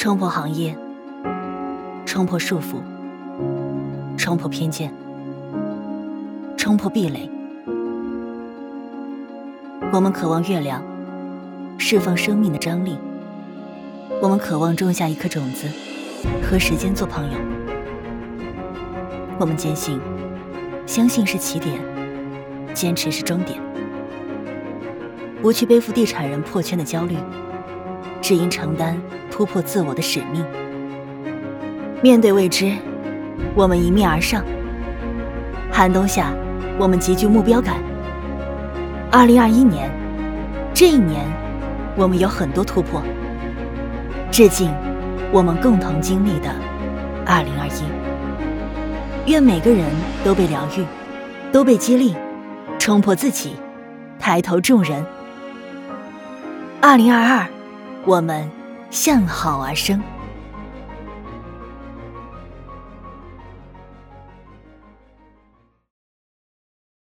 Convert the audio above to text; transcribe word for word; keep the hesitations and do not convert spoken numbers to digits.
冲破行业，冲破束缚，冲破偏见，冲破壁垒。我们渴望月亮，释放生命的张力。我们渴望种下一颗种子，和时间做朋友。我们坚信，相信是起点，坚持是终点。不去背负地产人破圈的焦虑，只因承担突破自我的使命。面对未知，我们迎面而上。寒冬下，我们极具目标感。二零二一年，这一年，我们有很多突破。致敬我们共同经历的二零二一。愿每个人都被疗愈，都被激励，冲破自己，抬头众人。二零二二，我们向好而生。